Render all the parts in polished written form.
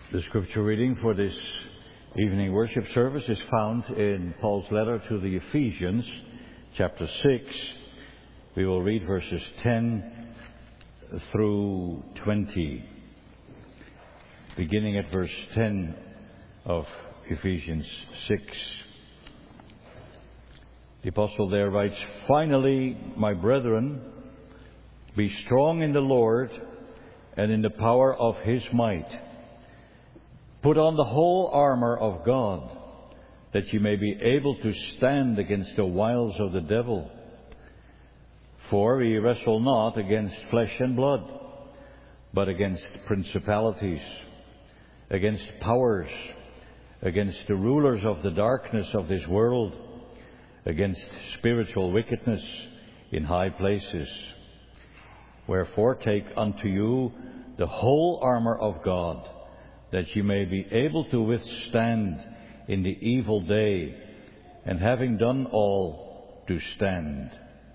The scripture reading for this evening worship service is found in Paul's letter to the Ephesians, chapter 6. We will read verses 10 through 20. Beginning at verse 10 of Ephesians 6. The apostle there writes, "Finally, my brethren, be strong in the Lord and in the power of His might. Put on the whole armour of God, that you may be able to stand against the wiles of the devil. For we wrestle not against flesh and blood, but against principalities, against powers, against the rulers of the darkness of this world, against spiritual wickedness in high places. Wherefore take unto you the whole armour of God, that you may be able to withstand in the evil day, and having done all, to stand.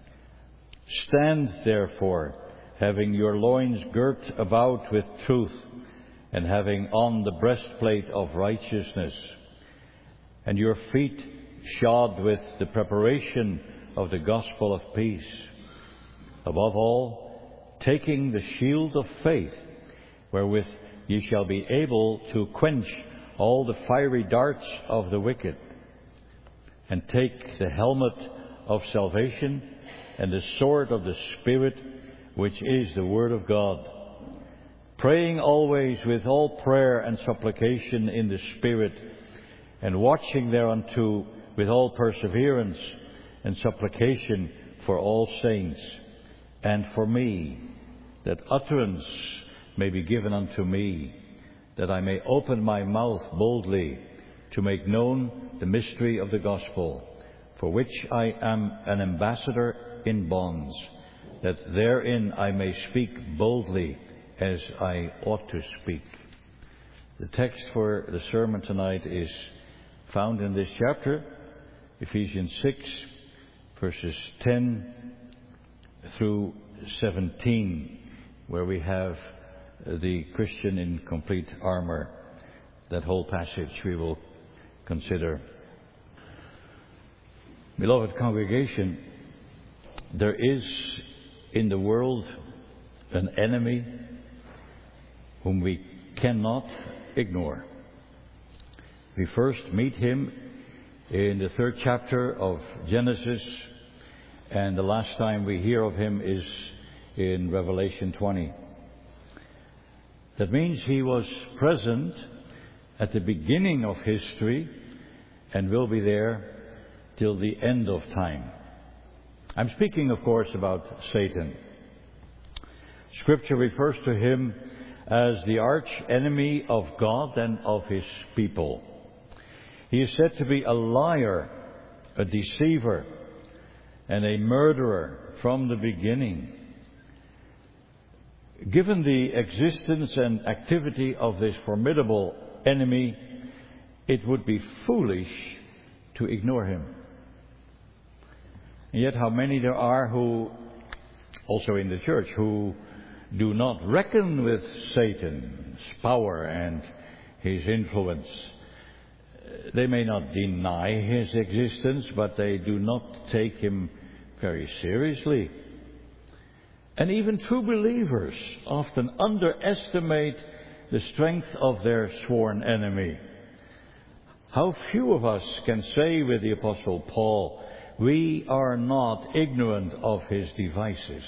Stand therefore, having your loins girt about with truth, and having on the breastplate of righteousness, and your feet shod with the preparation of the gospel of peace. Above all, taking the shield of faith, wherewith ye shall be able to quench all the fiery darts of the wicked. And take the helmet of salvation and the sword of the Spirit, which is the Word of God, praying always with all prayer and supplication in the Spirit, and watching thereunto with all perseverance and supplication for all saints, and for me, that utterance may be given unto me, that I may open my mouth boldly to make known the mystery of the gospel, for which I am an ambassador in bonds, that therein I may speak boldly as I ought to speak." The text for the sermon tonight is found in this chapter, Ephesians 6, verses 10 through 17, where we have the Christian in complete armour. That whole passage we will consider. Beloved congregation, there is in the world an enemy whom we cannot ignore. We first meet him in the 3rd chapter of Genesis, and the last time we hear of him is in Revelation 20. That means he was present at the beginning of history and will be there till the end of time. I'm speaking, of course, about Satan. Scripture refers to him as the arch enemy of God and of His people. He is said to be a liar, a deceiver, and a murderer from the beginning. Given the existence and activity of this formidable enemy, it would be foolish to ignore him. And yet how many there are who, also in the church, who do not reckon with Satan's power and his influence. They may not deny his existence, but they do not take him very seriously. And even true believers often underestimate the strength of their sworn enemy. How few of us can say with the Apostle Paul, "We are not ignorant of his devices."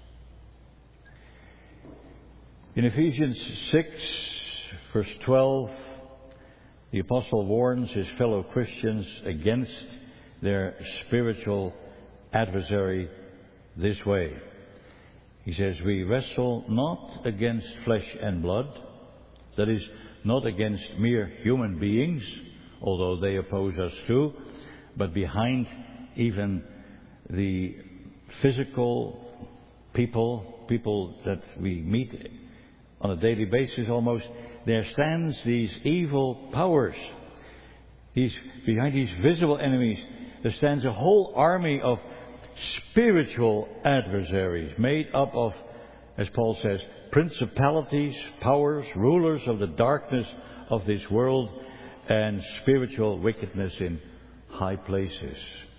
In Ephesians 6, verse 12, the Apostle warns his fellow Christians against their spiritual adversary this way. He says, "We wrestle not against flesh and blood," that is, not against mere human beings, although they oppose us too, but behind even the physical people that we meet on a daily basis almost, there stands these evil powers. Behind these visible enemies, there stands a whole army of spiritual adversaries made up of, as Paul says, principalities, powers, rulers of the darkness of this world, and spiritual wickedness in high places.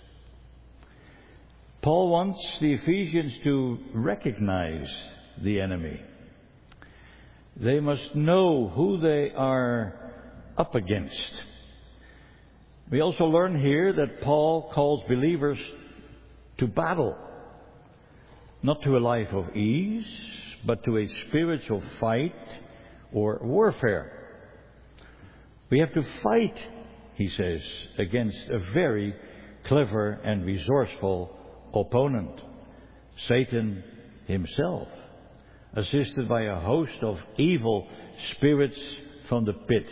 Paul wants the Ephesians to recognize the enemy. They must know who they are up against. We also learn here that Paul calls believers to battle, not to a life of ease, but to a spiritual fight or warfare. We have to fight, he says, against a very clever and resourceful opponent, Satan himself, assisted by a host of evil spirits from the pit.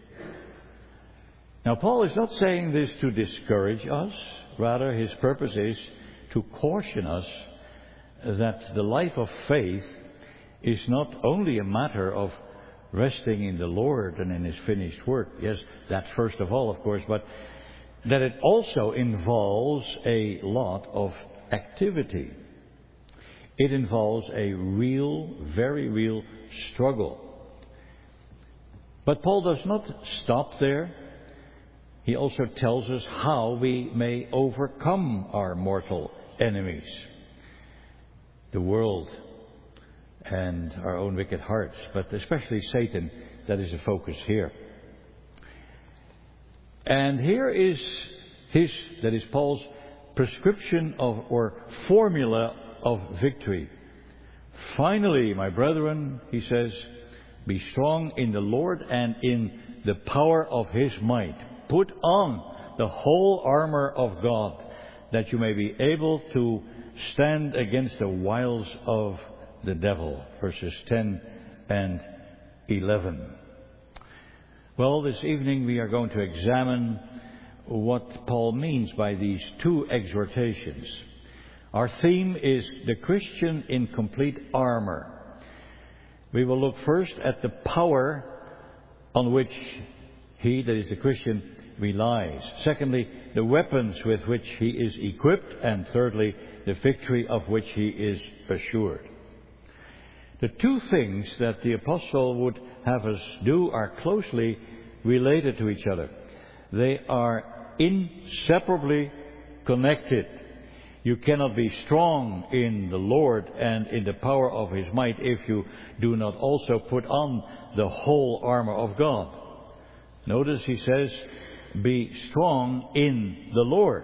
Now, Paul is not saying this to discourage us. Rather, his purpose is to caution us that the life of faith is not only a matter of resting in the Lord and in His finished work. Yes, that first of all, of course, but that it also involves a lot of activity. It involves a real, very real struggle. But Paul does not stop there. He also tells us how we may overcome our mortal enemies, the world and our own wicked hearts, but especially Satan. That is the focus here. And here is Paul's prescription of, or formula of victory. Finally, my brethren, he says, be strong in the Lord and in the power of His might. Put on the whole armor of God, that you may be able to stand against the wiles of the devil. Verses 10 and 11. Well, this evening we are going to examine what Paul means by these two exhortations. Our theme is the Christian in complete armor. We will look first at the power on which he, that is the Christian, relies. Secondly, the weapons with which he is equipped. And thirdly, the victory of which he is assured. The two things that the apostle would have us do are closely related to each other. They are inseparably connected. You cannot be strong in the Lord and in the power of His might if you do not also put on the whole armor of God. Notice he says, be strong in the Lord,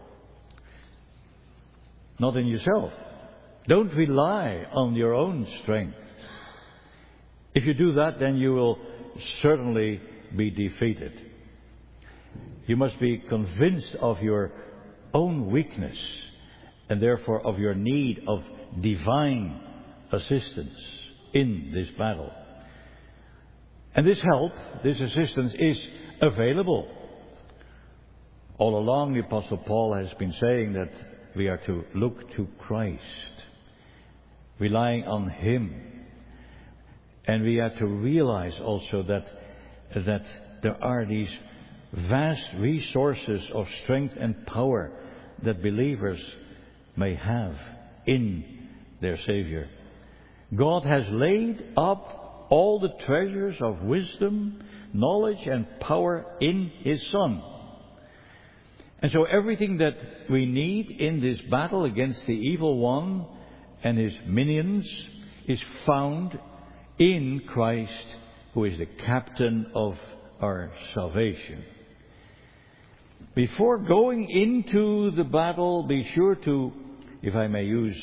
not in yourself. Don't rely on your own strength. If you do that, then you will certainly be defeated. You must be convinced of your own weakness and therefore of your need of divine assistance in this battle. And this help, this assistance is available. All along the Apostle Paul has been saying that we are to look to Christ, relying on Him. And we are to realize also that there are these vast resources of strength and power that believers may have in their Savior. God has laid up all the treasures of wisdom, knowledge and power in His Son. And so everything that we need in this battle against the evil one and his minions is found in Christ, who is the captain of our salvation. Before going into the battle, be sure to, if I may use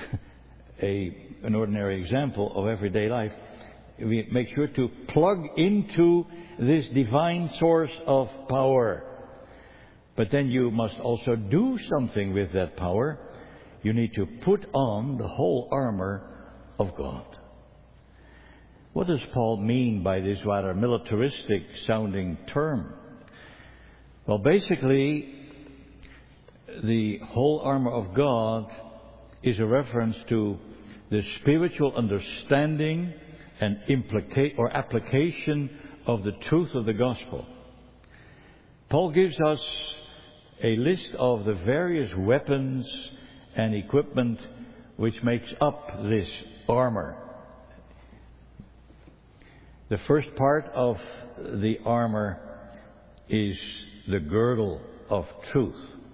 an ordinary example of everyday life, we make sure to plug into this divine source of power. But then you must also do something with that power. You need to put on the whole armor of God. What does Paul mean by this rather militaristic sounding term? Well, basically, the whole armor of God is a reference to the spiritual understanding and application of the truth of the gospel. Paul gives us a list of the various weapons and equipment which makes up this armor. The first part of the armor is the girdle of truth.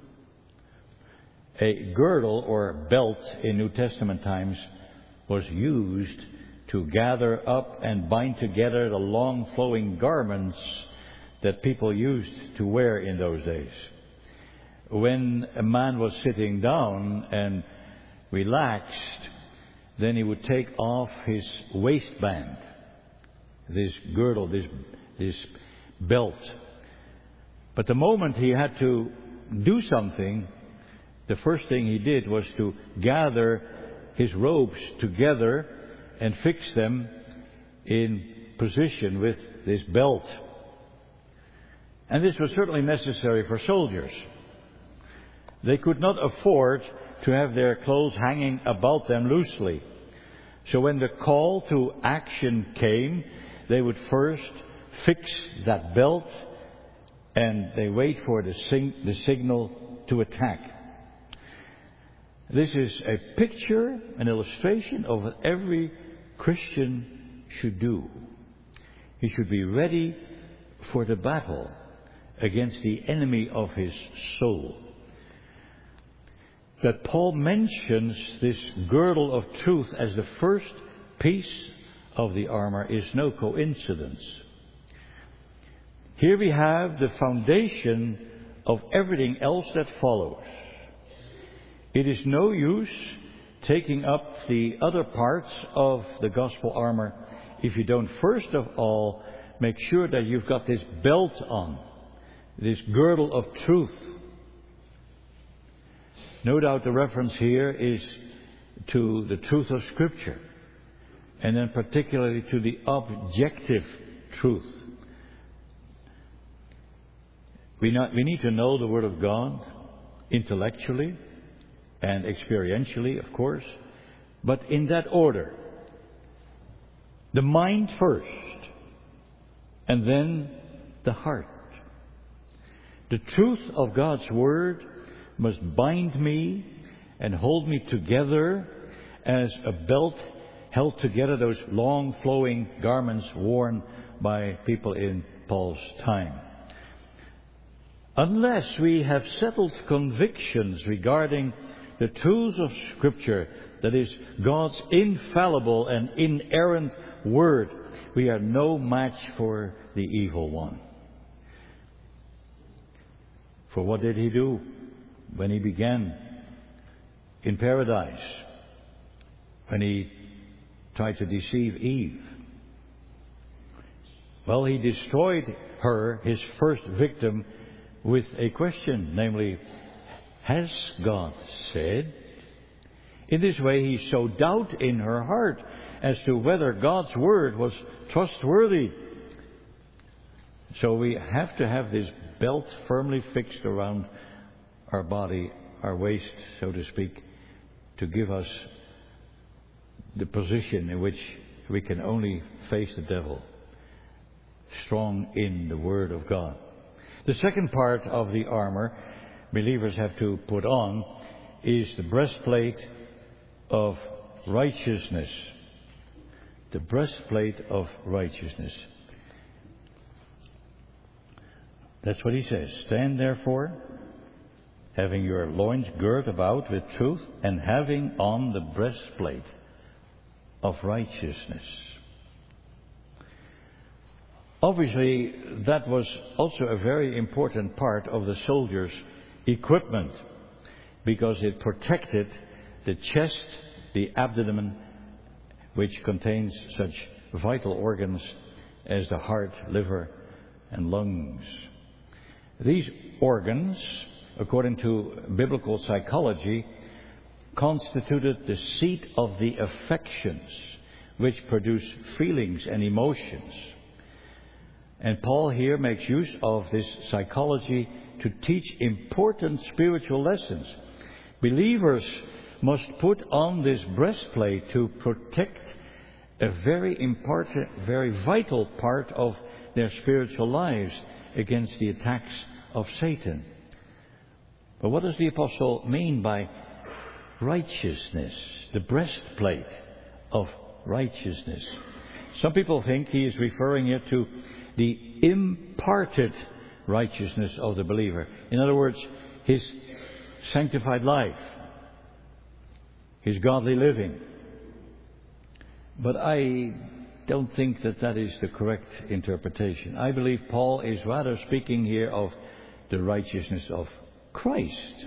A girdle or belt in New Testament times was used to gather up and bind together the long flowing garments that people used to wear in those days. When a man was sitting down and relaxed, then he would take off his waistband, this girdle, this belt. But the moment he had to do something, the first thing he did was to gather his robes together and fix them in position with this belt. And this was certainly necessary for soldiers. They could not afford to have their clothes hanging about them loosely. So when the call to action came, they would first fix that belt and they wait for the signal to attack. This is a picture, an illustration of what every Christian should do. He should be ready for the battle against the enemy of his soul. That Paul mentions this girdle of truth as the first piece of the armor is no coincidence. Here we have the foundation of everything else that follows. It is no use taking up the other parts of the gospel armor if you don't first of all make sure that you've got this belt on, this girdle of truth. No doubt the reference here is to the truth of Scripture, and then particularly to the objective truth. We need to know the Word of God intellectually and experientially, of course, but in that order. The mind first, and then the heart. The truth of God's Word must bind me and hold me together as a belt held together those long flowing garments worn by people in Paul's time. Unless we have settled convictions regarding the truths of Scripture, that is, God's infallible and inerrant Word, we are no match for the evil one. For what did he do when he began in paradise? When he tried to deceive Eve? Well, he destroyed her, his first victim, with a question, namely, has God said? In this way he sowed doubt in her heart as to whether God's Word was trustworthy. So we have to have this belt firmly fixed around our body, our waist, so to speak, to give us the position in which we can only face the devil, strong in the Word of God. The second part of the armor believers have to put on is the breastplate of righteousness. The breastplate of righteousness. That's what he says. Stand therefore, having your loins girt about with truth, and having on the breastplate of righteousness. Obviously, that was also a very important part of the soldier's equipment, because it protected the chest, the abdomen, which contains such vital organs as the heart, liver, and lungs. These organs, according to biblical psychology, constituted the seat of the affections, which produce feelings and emotions. And Paul here makes use of this psychology to teach important spiritual lessons. Believers must put on this breastplate to protect a very important, very vital part of their spiritual lives against the attacks of Satan. But what does the apostle mean by righteousness, the breastplate of righteousness? Some people think he is referring here to the imparted righteousness of the believer. In other words, his sanctified life, his godly living. But I don't think that that is the correct interpretation. I believe Paul is rather speaking here of the righteousness of Christ,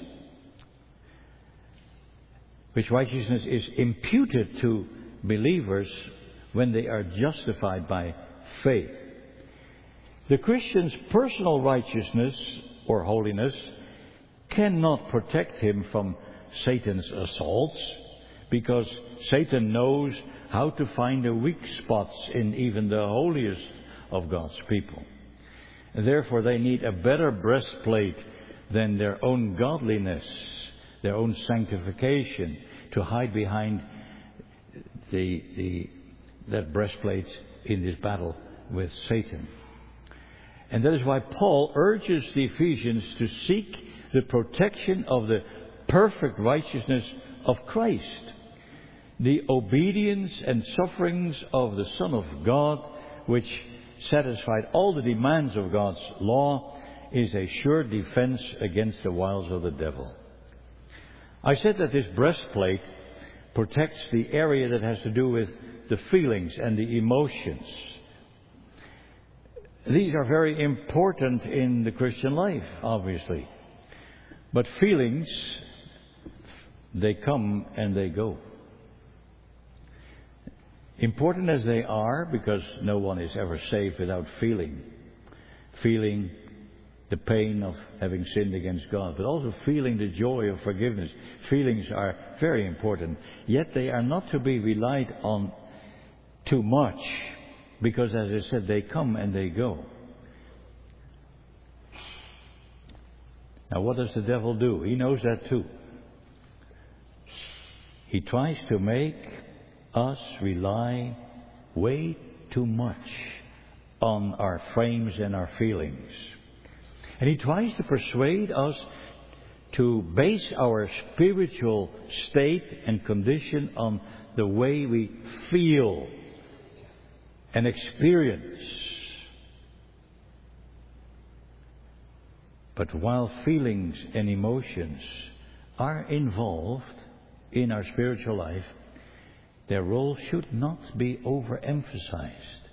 which righteousness is imputed to believers when they are justified by faith. The Christian's personal righteousness or holiness cannot protect him from Satan's assaults, because Satan knows how to find the weak spots in even the holiest of God's people. And therefore they need a better breastplate than their own godliness, their own sanctification, to hide behind that breastplate in this battle with Satan. And that is why Paul urges the Ephesians to seek the protection of the perfect righteousness of Christ. The obedience and sufferings of the Son of God, which satisfied all the demands of God's law, is a sure defense against the wiles of the devil. I said that this breastplate protects the area that has to do with the feelings and the emotions. These are very important in the Christian life, obviously. But feelings, they come and they go. Important as they are, because no one is ever saved without feeling the pain of having sinned against God, but also feeling the joy of forgiveness. Feelings are very important, yet they are not to be relied on too much, because as I said, they come and they go. Now what does the devil do? He knows that too. He tries to make us rely way too much on our frames and our feelings. And he tries to persuade us to base our spiritual state and condition on the way we feel and experience. But while feelings and emotions are involved in our spiritual life, their role should not be overemphasized.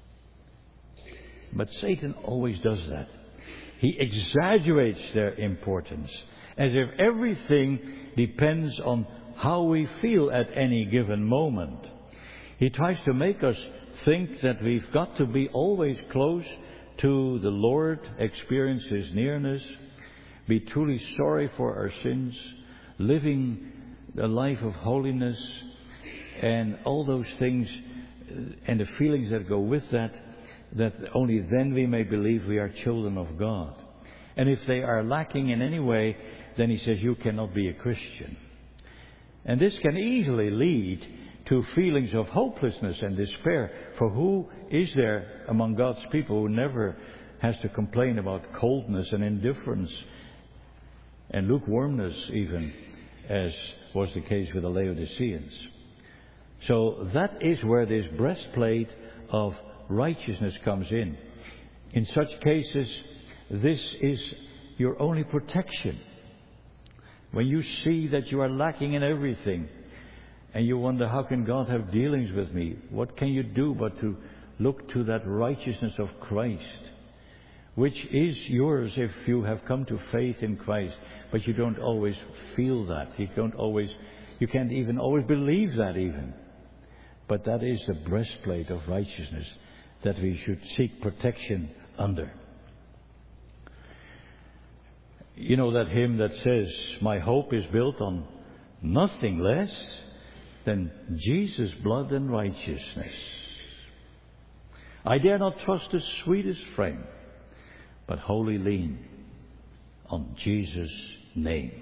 But Satan always does that. He exaggerates their importance, as if everything depends on how we feel at any given moment. He tries to make us think that we've got to be always close to the Lord, experience His nearness, be truly sorry for our sins, living a life of holiness, and all those things and the feelings that go with that only then we may believe we are children of God. And if they are lacking in any way, then he says you cannot be a Christian. And this can easily lead to feelings of hopelessness and despair. For who is there among God's people who never has to complain about coldness and indifference and lukewarmness, even, as was the case with the Laodiceans? So that is where this breastplate of righteousness comes in. In such cases, this is your only protection. When you see that you are lacking in everything, and you wonder, how can God have dealings with me? What can you do but to look to that righteousness of Christ, which is yours if you have come to faith in Christ, but you don't always feel that. You can't even always believe that even. But that is the breastplate of righteousness that we should seek protection under. You know that hymn that says, my hope is built on nothing less than Jesus' blood and righteousness. I dare not trust the sweetest frame, but wholly lean on Jesus' name.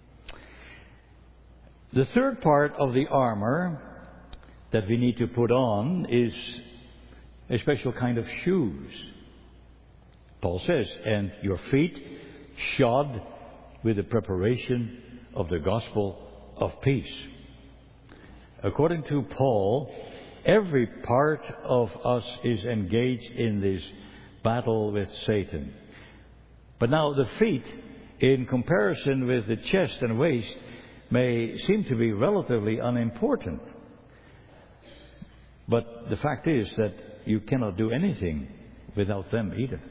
The third part of the armor that we need to put on is a special kind of shoes. Paul says, and your feet shod with the preparation of the gospel of peace. According to Paul, Every part of us is engaged in this battle with Satan. But now the feet, in comparison with the chest and waist, may seem to be relatively unimportant. But the fact is that you cannot do anything without them either.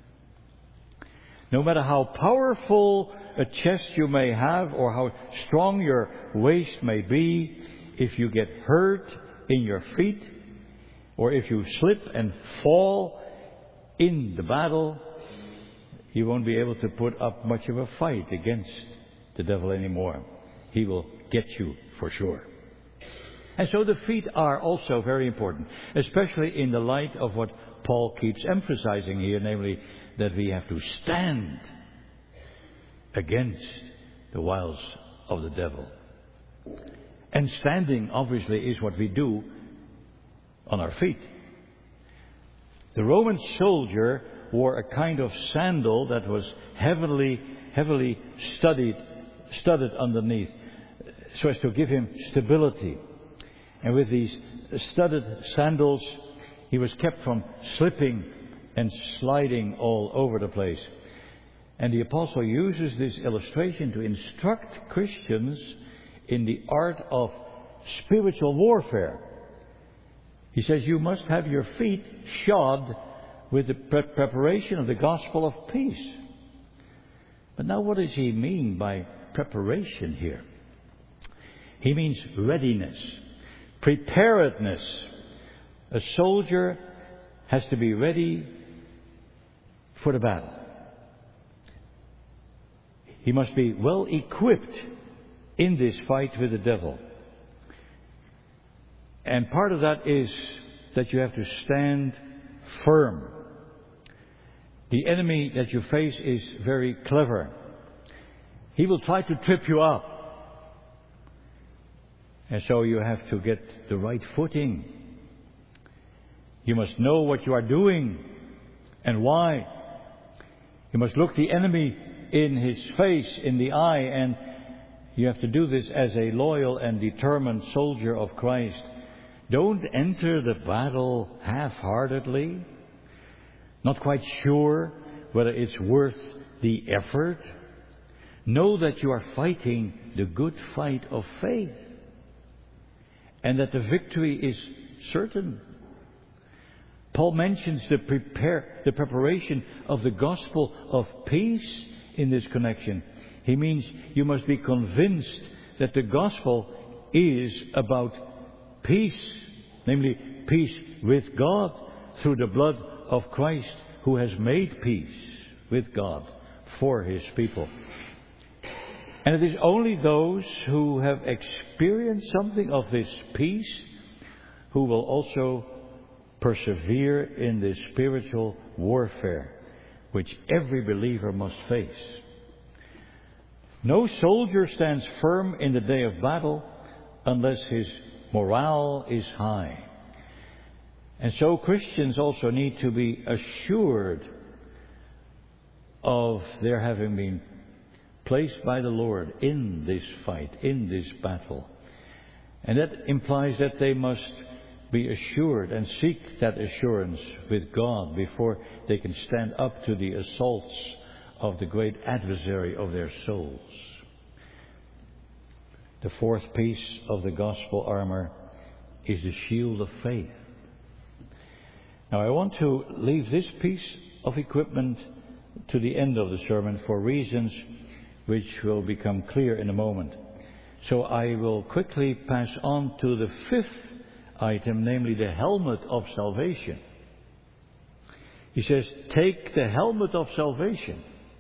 No matter how powerful a chest you may have or how strong your waist may be, if you get hurt in your feet or if you slip and fall in the battle, you won't be able to put up much of a fight against the devil anymore. He will get you for sure. And so the feet are also very important, especially in the light of what Paul keeps emphasizing here, namely that we have to stand against the wiles of the devil. And standing, obviously, is what we do on our feet. The Roman soldier wore a kind of sandal that was heavily studded underneath, so as to give him stability. And with these studded sandals, he was kept from slipping and sliding all over the place. And the apostle uses this illustration to instruct Christians in the art of spiritual warfare. He says you must have your feet shod with the preparation of the gospel of peace. But now what does he mean by preparation here? He means readiness, preparedness. A soldier has to be ready for the battle. He must be well equipped in this fight with the devil. And part of that is that you have to stand firm. The enemy that you face is very clever. He will try to trip you up. And so you have to get the right footing. You must know what you are doing and why. You must look the enemy in his face, in the eye, and you have to do this as a loyal and determined soldier of Christ. Don't enter the battle half-heartedly, not quite sure whether it's worth the effort. Know that you are fighting the good fight of faith and that the victory is certain. Paul mentions the preparation of the gospel of peace in this connection. He means you must be convinced that the gospel is about peace, namely peace with God through the blood of Christ, who has made peace with God for his people. And it is only those who have experienced something of this peace who will also persevere in this spiritual warfare which every believer must face. No soldier stands firm in the day of battle unless his morale is high. And so Christians also need to be assured of their having been placed by the Lord in this fight, in this battle. And that implies that they must be assured and seek that assurance with God before they can stand up to the assaults of the great adversary of their souls. The fourth piece of the gospel armor is the shield of faith. Now I want to leave this piece of equipment to the end of the sermon for reasons which will become clear in a moment. So I will quickly pass on to the fifth item, namely the helmet of salvation. He says, take the helmet of salvation.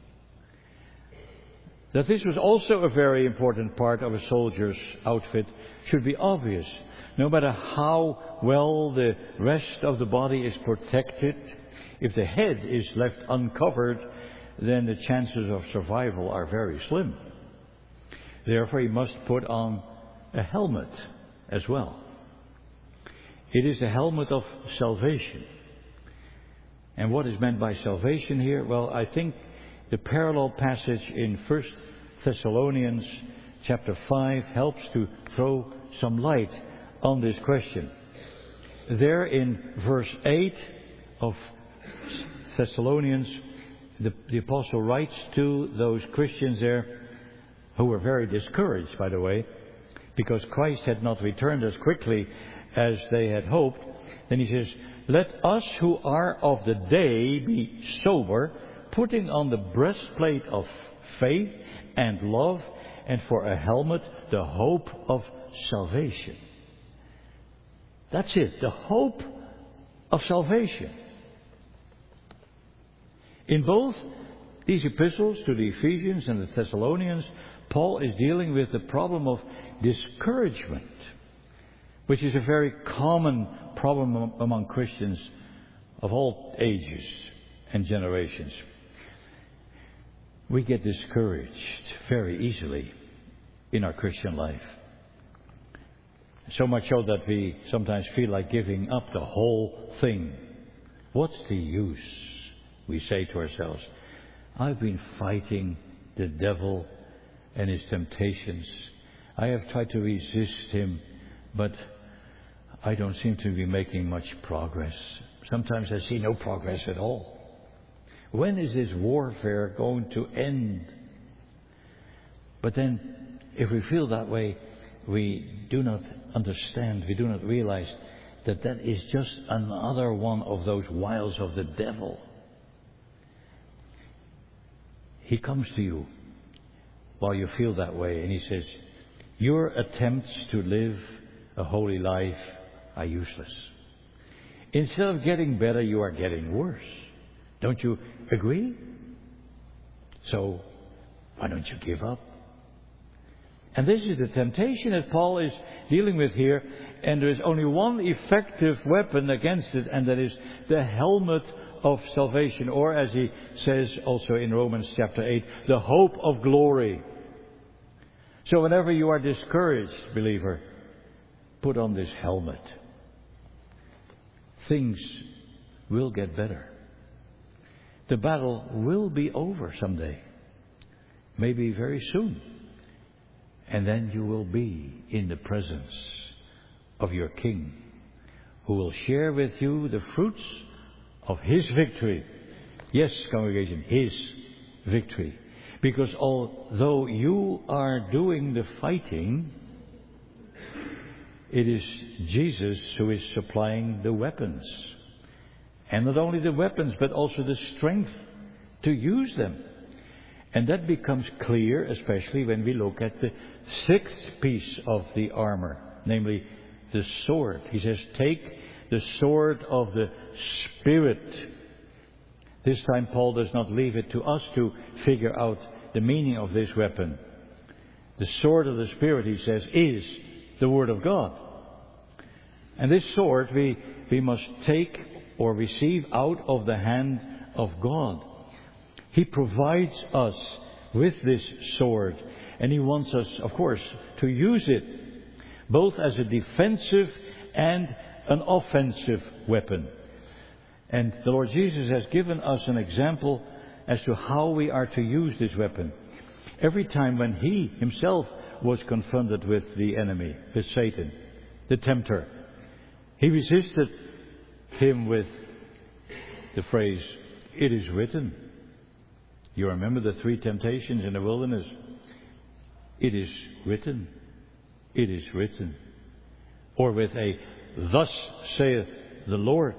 That this was also a very important part of a soldier's outfit should be obvious. No matter how well the rest of the body is protected, if the head is left uncovered, then the chances of survival are very slim. Therefore, he must put on a helmet as well. It is a helmet of salvation. And what is meant by salvation here? Well, I think the parallel passage in 1 Thessalonians chapter 5 helps to throw some light on this question. there in verse 8 of Thessalonians, the apostle writes to those Christians there, who were very discouraged, by the way, because Christ had not returned as quickly as they had hoped. Then he says, "Let us who are of the day be sober, putting on the breastplate of faith and love, and for a helmet the hope of salvation." That's it, the hope of salvation. In both these epistles to the Ephesians and the Thessalonians, Paul is dealing with the problem of discouragement, which is a very common problem among Christians of all ages and generations. We get discouraged very easily in our Christian life. So much so that we sometimes feel like giving up the whole thing. What's the use? We say to ourselves, I've been fighting the devil and his temptations. I have tried to resist him, but I don't seem to be making much progress. Sometimes I see no progress at all. When is this warfare going to end? But then, if we feel that way, we do not understand, we do not realize that that is just another one of those wiles of the devil. He comes to you while you feel that way, and he says, your attempts to live a holy life are useless. Instead of getting better, you are getting worse. Don't you agree? So, why don't you give up? And this is the temptation that Paul is dealing with here, and there is only one effective weapon against it, and that is the helmet of salvation, or as he says also in Romans chapter 8, the hope of glory. So whenever you are discouraged, believer, put on this helmet. Things will get better. The battle will be over someday. Maybe very soon. And then you will be in the presence of your King, who will share with you the fruits of His victory. Yes, congregation, His victory. Because although you are doing the fighting, it is Jesus who is supplying the weapons. And not only the weapons, but also the strength to use them. And that becomes clear, especially when we look at the sixth piece of the armor, namely the sword. He says, take the sword of the Spirit. This time Paul does not leave it to us to figure out the meaning of this weapon. The sword of the Spirit, he says, is the Word of God. And this sword we must take or receive out of the hand of God. He provides us with this sword, and He wants us, of course, to use it both as a defensive and an offensive weapon. And the Lord Jesus has given us an example as to how we are to use this weapon. Every time when He Himself was confronted with the enemy, with Satan, the tempter, He resisted him with the phrase, "It is written." You remember the 3 temptations in the wilderness? It is written. It is written. Or with a, "Thus saith the Lord."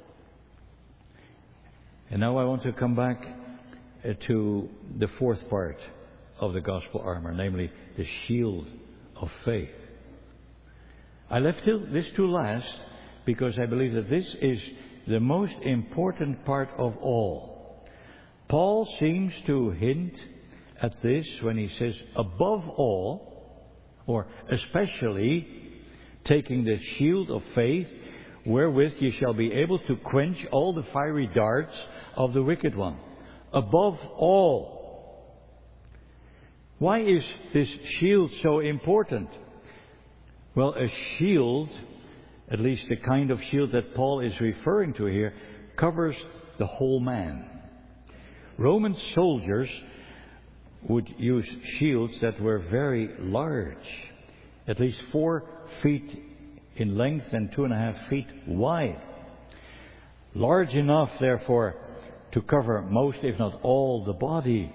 And now I want to come back to the fourth part of the gospel armor, namely the shield of faith. I left this to last because I believe that this is the most important part of all. Paul seems to hint at this when he says, above all, or especially, taking the shield of faith, wherewith ye shall be able to quench all the fiery darts of the wicked one. Above all. Why is this shield so important? Well, a shield, at least the kind of shield that Paul is referring to here, covers the whole man. Roman soldiers would use shields that were very large, at least 4 feet in length and 2.5 feet wide. Large enough, therefore, to cover most, if not all, the body.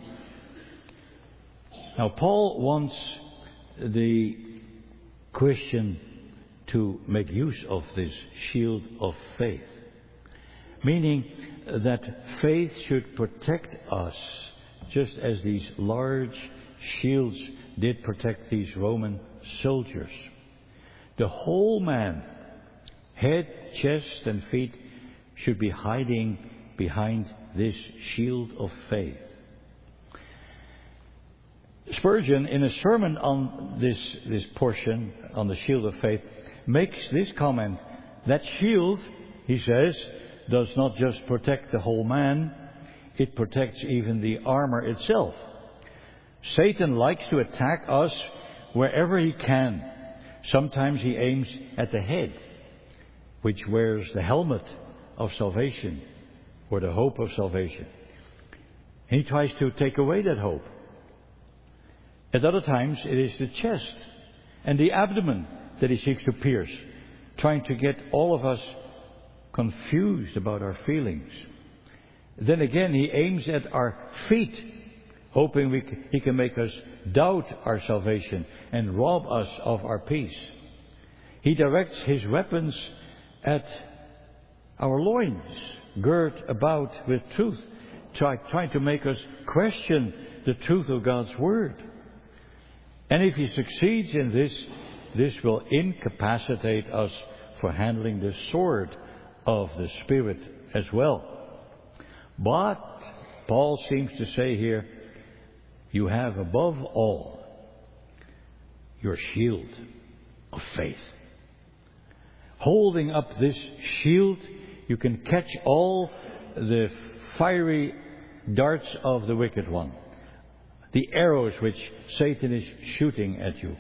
Now, Paul wants the Christian to make use of this shield of faith, meaning that faith should protect us just as these large shields did protect these Roman soldiers. The whole man, head, chest and feet, should be hiding behind this shield of faith. Spurgeon, in a sermon on this portion, on the shield of faith, makes this comment: that shield, he says, does not just protect the whole man, it protects even the armor itself. Satan likes to attack us wherever he can. Sometimes he aims at the head, which wears the helmet of salvation, or the hope of salvation. He tries to take away that hope. At other times it is the chest and the abdomen that he seeks to pierce, trying to get all of us confused about our feelings. Then again he aims at our feet, hoping he can make us doubt our salvation and rob us of our peace. He directs his weapons at our loins, girt about with truth, trying to make us question the truth of God's Word. And if he succeeds in this will incapacitate us for handling the sword of the Spirit as well. But Paul seems to say here, you have above all your shield of faith. Holding up this shield, you can catch all the fiery darts of the wicked one, the arrows which Satan is shooting at you.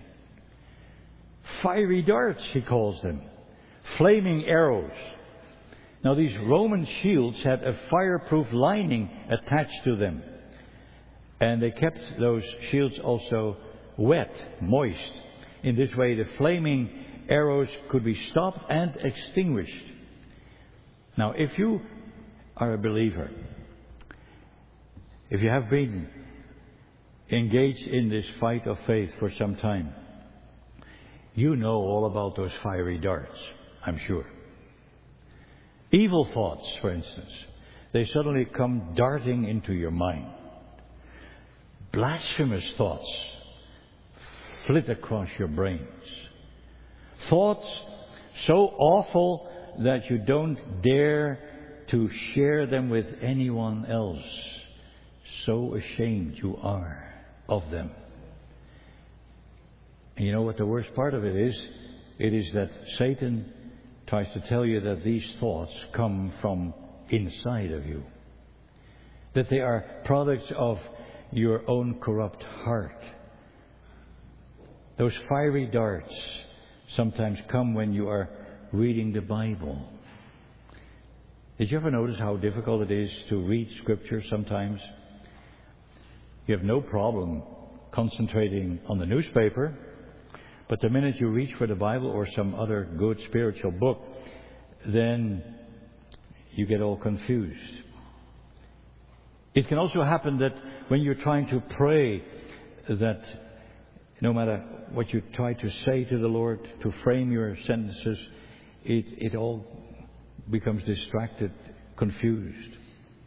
Fiery darts, he calls them, flaming arrows. Now, these Roman shields had a fireproof lining attached to them, and they kept those shields also wet, moist. In this way, the flaming arrows could be stopped and extinguished. Now, if you are a believer, if you have been engaged in this fight of faith for some time, you know all about those fiery darts, I'm sure. Evil thoughts, for instance, they suddenly come darting into your mind. Blasphemous thoughts flit across your brains. Thoughts so awful that you don't dare to share them with anyone else. So ashamed you are of them. And you know what the worst part of it is? It is that Satan tries to tell you that these thoughts come from inside of you. That they are products of your own corrupt heart. Those fiery darts sometimes come when you are reading the Bible. Did you ever notice how difficult it is to read Scripture sometimes? You have no problem concentrating on the newspaper, but the minute you reach for the Bible or some other good spiritual book, then you get all confused. It can also happen that when you're trying to pray, that no matter what you try to say to the Lord, to frame your sentences, it all becomes distracted, confused.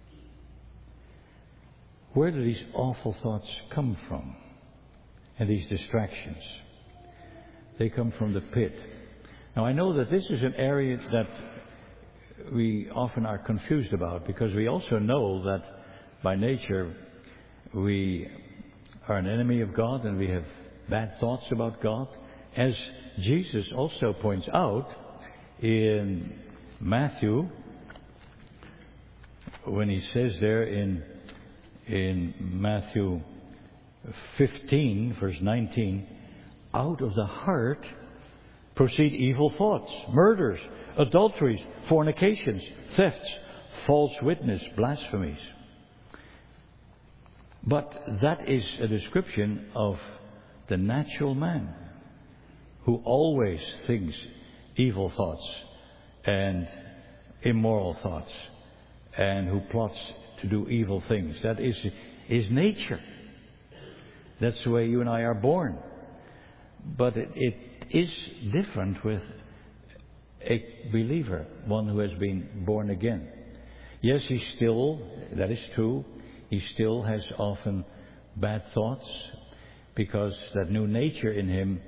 Where do these awful thoughts come from? And these distractions? They come from the pit. Now, I know that this is an area that we often are confused about, because we also know that by nature we are an enemy of God and we have bad thoughts about God, as Jesus also points out in Matthew, when he says there in Matthew 15, verse 19, out of the heart proceed evil thoughts, murders, adulteries, fornications, thefts, false witness, blasphemies. But that is a description of the natural man, who always thinks evil thoughts and immoral thoughts and who plots to do evil things. That is his nature. That's the way you and I are born. But it is different with a believer, one who has been born again. Yes, he still, that is true, he still has often bad thoughts because that new nature in him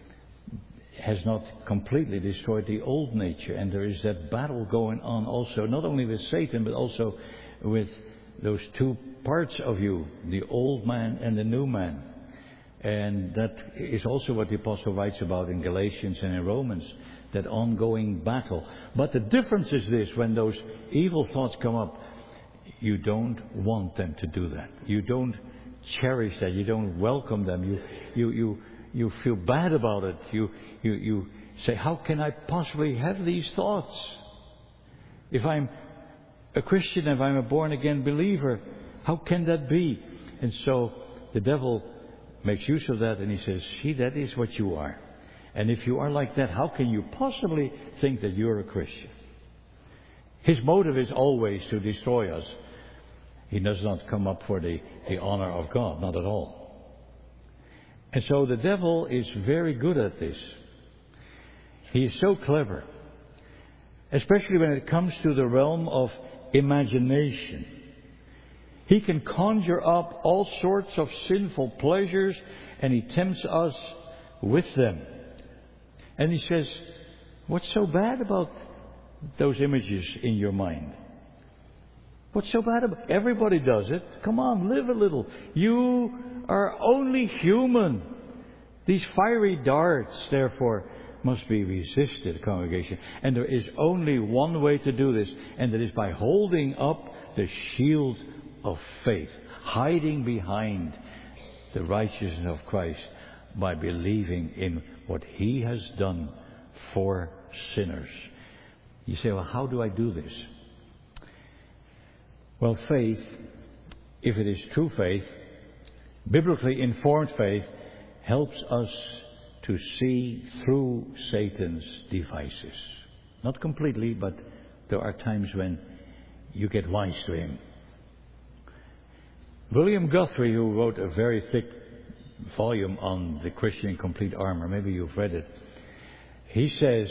has not completely destroyed the old nature. And there is that battle going on also, not only with Satan, but also with those two parts of you, the old man and the new man. And that is also what the Apostle writes about in Galatians and in Romans, that ongoing battle. But the difference is this: when those evil thoughts come up, you don't want them to do that. You don't cherish that. You don't welcome them. You feel bad about it. You say, how can I possibly have these thoughts? If I'm a Christian, if I'm a born-again believer, how can that be? And so the devil makes use of that and he says, see, that is what you are. And if you are like that, how can you possibly think that you're a Christian? His motive is always to destroy us. He does not come up for the honor of God, not at all. And so the devil is very good at this. He is so clever, especially when it comes to the realm of imagination. He can conjure up all sorts of sinful pleasures and he tempts us with them. And he says, what's so bad about those images in your mind? What's so bad about it? Everybody does it. Come on, live a little. You are only human. These fiery darts, therefore, must be resisted, congregation. And there is only one way to do this, and that is by holding up the shield of faith, hiding behind the righteousness of Christ by believing in what He has done for sinners. You say, well, how do I do this? Well, faith, if it is true faith, biblically informed faith, helps us to see through Satan's devices. Not completely, but there are times when you get wise to him. William Guthrie, who wrote a very thick volume on the Christian in Complete Armor, maybe you've read it, he says,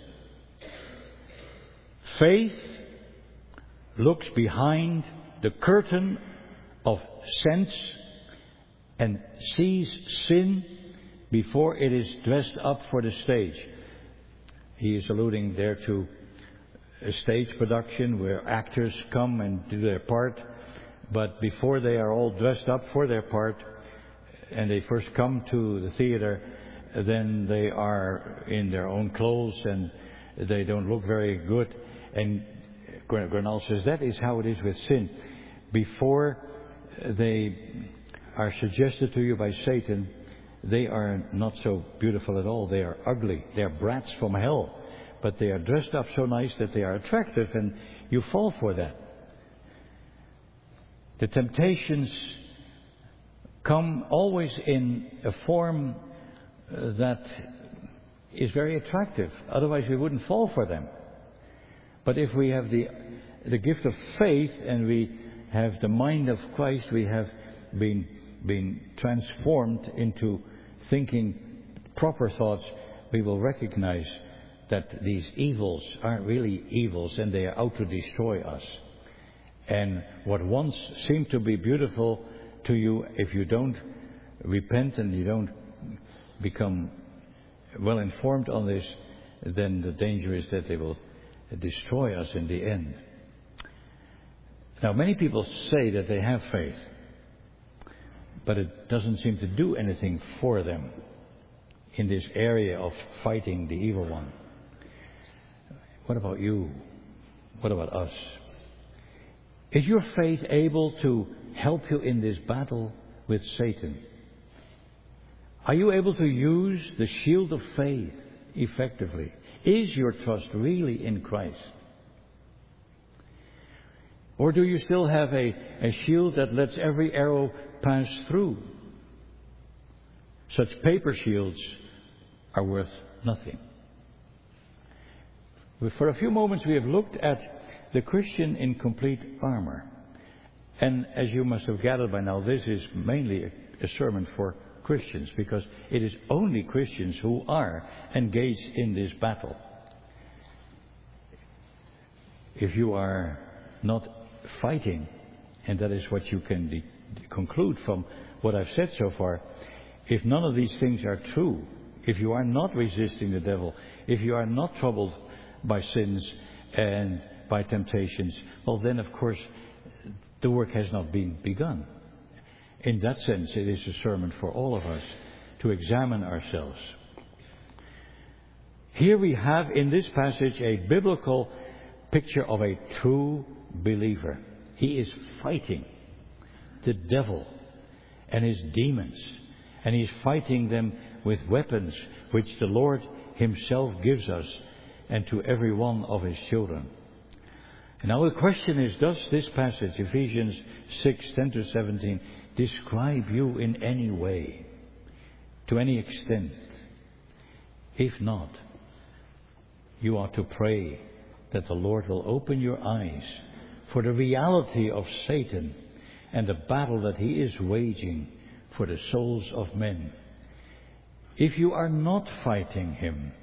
faith looks behind the curtain of sense and sees sin before it is dressed up for the stage. He is alluding there to a stage production where actors come and do their part, but before they are all dressed up for their part and they first come to the theater, then they are in their own clothes and they don't look very good. And Gurnall says that is how it is with sin. Before they are suggested to you by Satan, they are not so beautiful at all. They are ugly. They are brats from hell. But they are dressed up so nice that they are attractive, and you fall for that. The temptations come always in a form that is very attractive. Otherwise we wouldn't fall for them. But if we have the gift of faith and we have the mind of Christ, we have been transformed into thinking proper thoughts, we will recognize that these evils aren't really evils and they are out to destroy us. And what once seemed to be beautiful to you, if you don't repent and you don't become well informed on this, then the danger is that they will destroy us in the end. Now, many people say that they have faith, but it doesn't seem to do anything for them in this area of fighting the evil one. What about you? What about us? Is your faith able to help you in this battle with Satan? Are you able to use the shield of faith effectively? Is your trust really in Christ? Or do you still have a shield that lets every arrow pass through? Such paper shields are worth nothing. For a few moments we have looked at the Christian in complete armor. And as you must have gathered by now, this is mainly a sermon for Christians, because it is only Christians who are engaged in this battle. If you are not fighting, and that is what you can conclude from what I've said so far, if none of these things are true, if you are not resisting the devil, if you are not troubled by sins and by temptations, well then of course the work has not been begun. In that sense, it is a sermon for all of us to examine ourselves. Here we have in this passage a biblical picture of a true believer. He is fighting the devil and his demons, and he's fighting them with weapons which the Lord himself gives us and to every one of his children. And now the question is, does this passage, Ephesians 6:10-17, describe you in any way, to any extent? If not, you ought to pray that the Lord will open your eyes for the reality of Satan and the battle that he is waging for the souls of men. If you are not fighting him,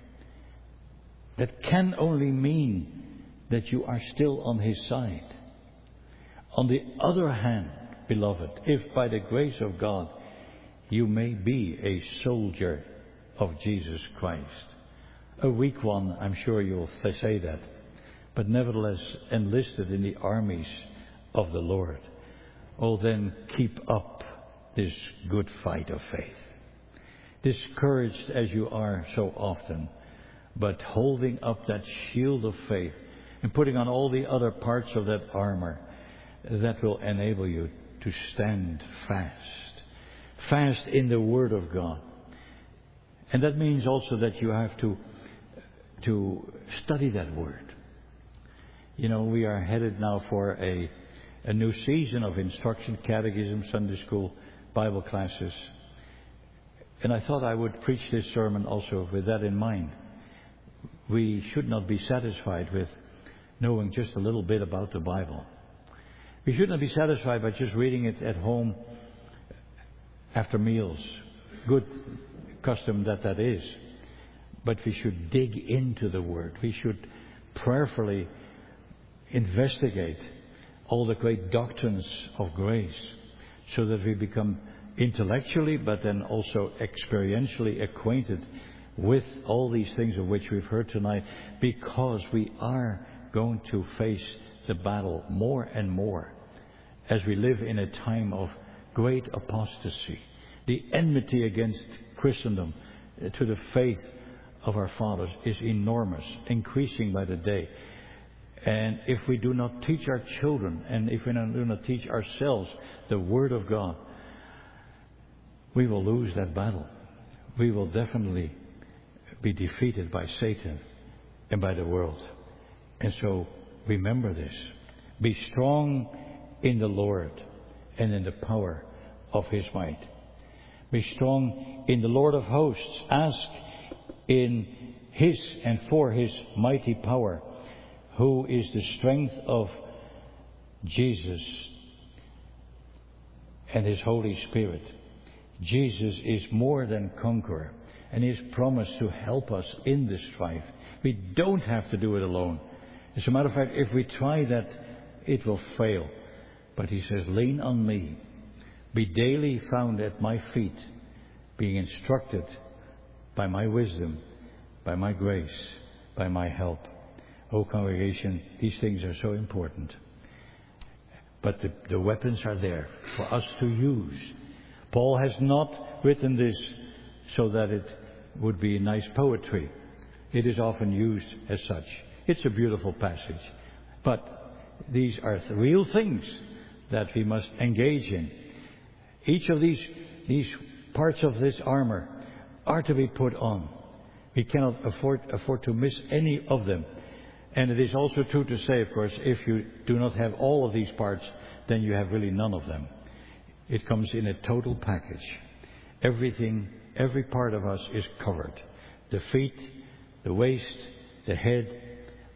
that can only mean that you are still on his side. On the other hand, beloved, if by the grace of God you may be a soldier of Jesus Christ, a weak one, I'm sure you'll say that, but nevertheless enlisted in the armies of the Lord, oh then keep up this good fight of faith. Discouraged as you are so often, but holding up that shield of faith and putting on all the other parts of that armor that will enable you to stand fast in the Word of God. And that means also that you have to study that Word. You know, we are headed now for a new season of instruction, catechism, Sunday school, Bible classes. And I thought I would preach this sermon also with that in mind. We should not be satisfied with knowing just a little bit about the Bible. We should not be satisfied by just reading it at home after meals. Good custom that is. But we should dig into the Word. We should prayerfully investigate all the great doctrines of grace so that we become intellectually but then also experientially acquainted with all these things of which we've heard tonight, because we are going to face the battle more and more as we live in a time of great apostasy. The enmity against Christendom to the faith of our fathers is enormous, increasing by the day. And if we do not teach our children, and if we do not teach ourselves the Word of God, we will lose that battle. We will definitely be defeated by Satan and by the world. And so remember this. Be strong in the Lord and in the power of his might. Be strong in the Lord of hosts. Ask in his and for his mighty power, who is the strength of Jesus and his Holy Spirit. Jesus is more than conqueror, and he has promised to help us in this strife. We don't have to do it alone. As a matter of fact, if we try that, it will fail. But he says, lean on me. Be daily found at my feet, being instructed by my wisdom, by my grace, by my help. Oh, congregation, these things are so important. But the weapons are there for us to use. Paul has not written this so that it would be nice poetry. It is often used as such. It's a beautiful passage. But these are real things that we must engage in. Each of these parts of this armor are to be put on. We cannot afford to miss any of them. And it is also true to say, of course, if you do not have all of these parts, then you have really none of them. It comes in a total package. Everything, every part of us is covered. The feet, the waist, the head,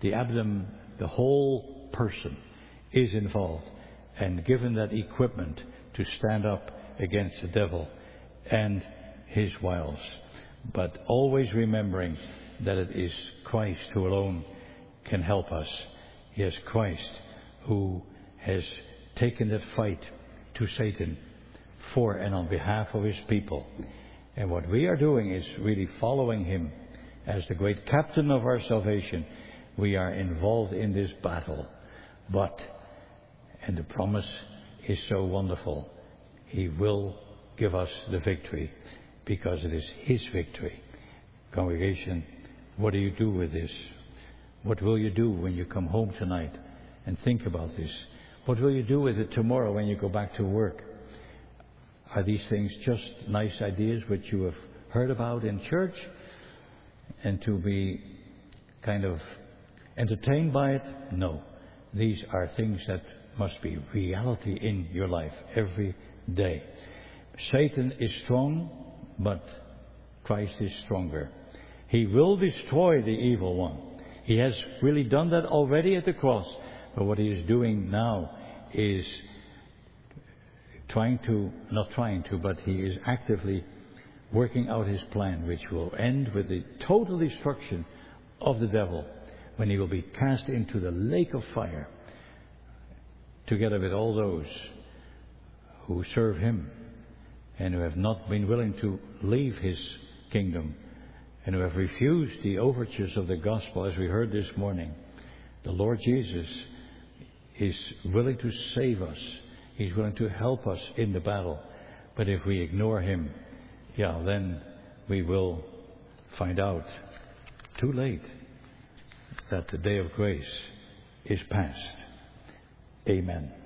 the abdomen, the whole person is involved and given that equipment to stand up against the devil and his wiles. But always remembering that it is Christ who alone can help us. Yes, Christ who has taken that fight to Satan for and on behalf of his people. And what we are doing is really following him as the great captain of our salvation. We are involved in this battle. And the promise is so wonderful, he will give us the victory because it is his victory. Congregation, what do you do with this? What will you do when you come home tonight and think about this? What will you do with it tomorrow when you go back to work? Are these things just nice ideas which you have heard about in church and to be kind of entertained by it? No. These are things that must be reality in your life every day. Satan is strong, but Christ is stronger. He will destroy the evil one. He has really done that already at the cross. But what he is doing now is but he is actively working out his plan, which will end with the total destruction of the devil when he will be cast into the lake of fire together with all those who serve him and who have not been willing to leave his kingdom and who have refused the overtures of the gospel, as we heard this morning. The Lord Jesus is willing to save us. He's willing to help us in the battle. But if we ignore him, then we will find out too late that the day of grace is past. Amen.